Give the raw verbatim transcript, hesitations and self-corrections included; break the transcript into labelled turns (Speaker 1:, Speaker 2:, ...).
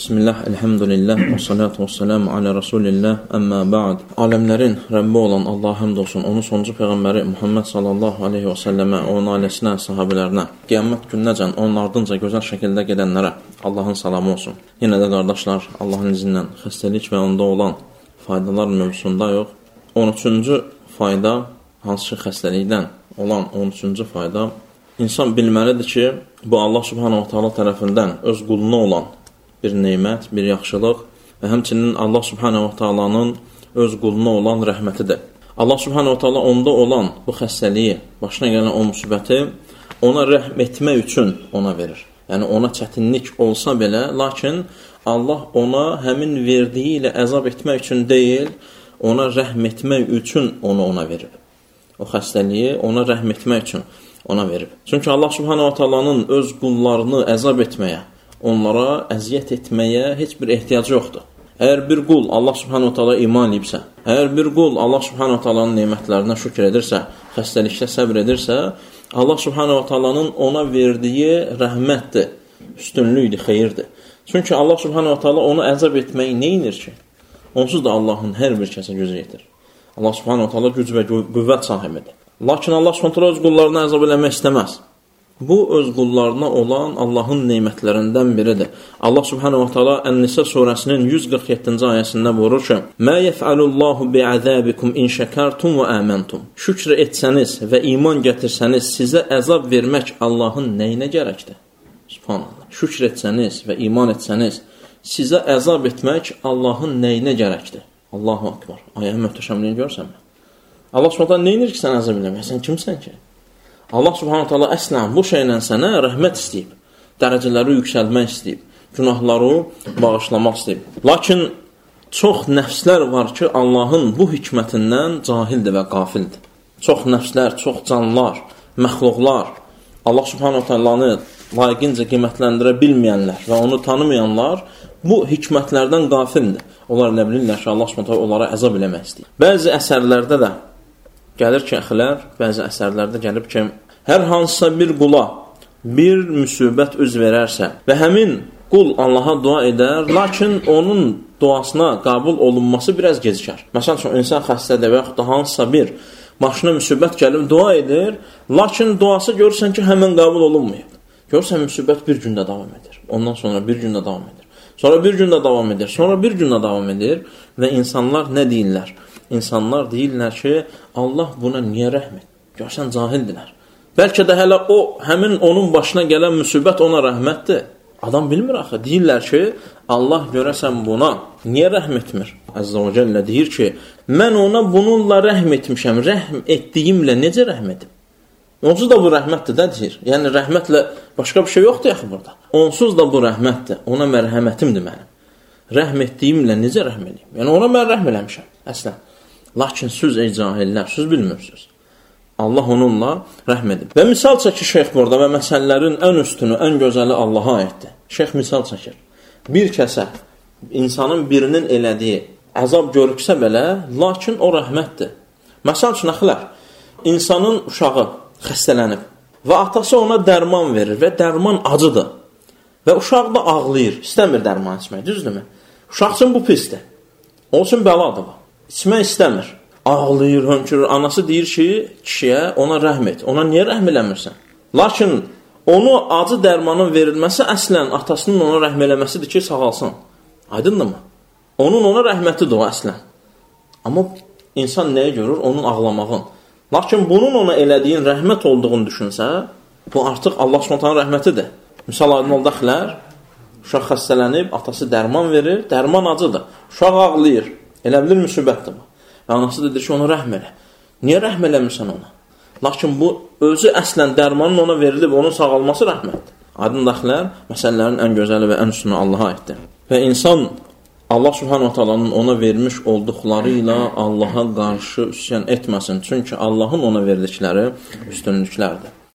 Speaker 1: Bismillah, elhamdülillah, və salatu və selamu alə Rasulillah, əmmə ba'd. Aləmlərin Rəbbi olan Allah həmd olsun, onun sonuncu Peyğəmbəri Muhammed sallallahu aleyhi və səlləmə, onun ailəsinə, sahabələrinə, qiyamət gününəcən onun ardınca gözəl şəkildə gedənlərə Allahın salamı olsun. Yenə də qardaşlar, Allahın izindən xəstəlik və onda olan faydalar mövzusunda yox. on üçüncü fayda, hansı xəstəlikdən olan on üçüncü fayda, insan bilməlidir ki, bu Allah subhanahu wa ta'ala tərəfindən öz quluna olan bir neymət, bir yaxşılıq və həmçinin Allah subhanahu wa ta'alanın öz quluna olan rəhmətidir. Allah subhanahu wa ta'ala onda olan bu xəstəliyi, başına gələn o müsibəti ona rəhm etmək üçün ona verir. Yəni ona çətinlik olsa belə, lakin Allah ona həmin verdiyi ilə əzab etmək üçün deyil, ona rəhm etmək üçün onu ona verib. O xəstəliyi ona rəhm etmək üçün ona verib. Çünki Allah subhanahu wa ta'alanın öz qullarını əzab etməyə, onlara əziyyət etməyə heç bir ehtiyacı yoxdur. Əgər bir qul Allah subhanahu wa ta'ala iman edibsə, əgər bir qul Allah subhanahu wa ta'alanın nemətlərinə şükür edirsə, xəstəlikdə səbr edirsə, Allah subhanahu wa ta'alanın ona verdiyi rəhmətdir, üstünlükdür, xeyirdir. Çünki Allah subhanahu wa ta'ala onu əzab etməyi neynir ki? Onsuz da Allahın hər bir kəsə gücü yetir. Allah subhanahu wa ta'ala güc və qüvvət sahibidir. Lakin Allah subhanahu wa ta'ala öz qullarını əzab eləmək istəməz. Bu, öz qullarına olan Allahın neymətlərindən biridir. Allah subhanahu wa ta'ala Ən-Nisa surəsinin yüz qırx yeddinci ayəsində buyurur ki, Mə yef'alullahu bi'azəbikum in şəkartum və əməntum. Şükr etsəniz və iman gətirsəniz, sizə əzab vermək Allahın nəyinə gərəkdir? Subhanallah. Şükr etsəniz və iman etsəniz, sizə əzab etmək Allahın nəyinə gərəkdir? Allahu akbar. Ayənin möhtəşəmliyini görsənmə. Allah subhanahu wa ta'ala neynir ki, sən əzab eləmək? Sən kimsən ki? Allah subhanahu ta'ala əslən bu şeylə sənə rəhmət istəyib, dərəcələri yüksəlmək istəyib, günahları bağışlamaq istəyib. Lakin çox nəfslər var ki, Allahın bu hikmətindən cahildir və qafildir. Çox nəfslər, çox canlar, məxluqlar, Allah subhanahu ta'alanı layiqincə qiymətləndirə bilməyənlər və onu tanımayanlar bu hikmətlərdən qafildir. Onlar nə bilirlər ki, Allah subhanahu ta'ala onlara əzab eləmək istəyib. Bəzi əsərlərdə də gəlir ki, əxilər, bəzi əsərlərdə gəlib ki, hər hansısa bir qula bir müsibət üz verərsə və həmin qul Allaha dua edər, lakin onun duasına qəbul olunması biraz gecikər. Məsələn üçün, insan xəstədir və yaxud da hansısa bir başına müsibət gəlib dua edir, lakin duası görürsən ki, həmin qəbul olunmayıb. Görürsən, müsibət bir gündə davam edir. Ondan sonra bir gündə davam edir. Sonra bir gündə davam edir. Sonra bir gündə davam edir və insanlar nə deyirlər? İnsanlar deyirlər ki, Allah buna niyə rəhm et? Görsən, cahildilər. Bəlkə də hələ o, həmin onun başına gələn müsibət ona rəhmətdir. Adam bilmir axı. Deyirlər ki, Allah görəsən buna niyə rəhm etmir? Əzzə və Cəllə deyir ki, mən ona bununla rəhm etmişəm. Rəhm etdiyimlə necə rəhm edim? Onsuz da bu rəhmətdir də deyir. Yəni, rəhmətlə başqa bir şey yoxdur yaxı burada. Onsuz da bu rəhmətdir. Ona mərhəmətimdir mənim. Rəhm etdiyimlə necə rəhm edeyim? Yəni, ona mən rəhm eləmişəm. Əslən. Lakin siz ey cahillər, siz bilmirsiniz. Allah onunla rəhm edib. Və misal çəkir şeyx burada və məsələlərin ən üstünü, ən gözəli Allaha aiddir. Şeyx misal çəkir. Bir kəsə, insanın birinin elədiyi əzab görüksə belə, lakin o rəhmətdir. Məsəl üçün, əxilər, insanın uşağı xəstələnib və atası ona dərman verir və dərman acıdır. Və uşaq da ağlayır, istəmir dərman içmək, düzdürmü? Uşaq üçün bu pisdir. O üçün bəladır bu. İçmək istəmir. Ağlayır, hönkürür. Anası deyir ki, kişiyə ona rəhm et. Ona niyə rəhm eləmirsən? Lakin onu acı dərmanın verilməsi əslən atasının ona rəhm eləməsidir ki, sağalsın. Aydındırmı? Onun ona rəhmətidir o əslən. Amma insan nəyə görür? Onun ağlamağın. Lakin bunun ona elədiyin rəhmət olduğunu düşünsə, bu artıq Allah subhanahu rəhmətidir. Misal aydın oldu əxilər, uşaq xəstələnib, atası dərman verir, dərman acıdır. Uşaq ağlayır. Elə bilir müsibətdir bu. Və anası dedir ki, ona rəhm elə. Niyə rəhm eləmirsən ona? Lakin bu, özü əslən dərmanın ona verilib, onun sağalması rəhmətdir. Aydın daxilər, məsələlərin ən gözəli və ən üstünü Allaha aiddir. Və insan Allah subhanahu ta'alanın ona vermiş olduqları ilə Allaha qarşı üsyan etməsin. Çünki Allahın ona verdikləri üstünlüklərdir.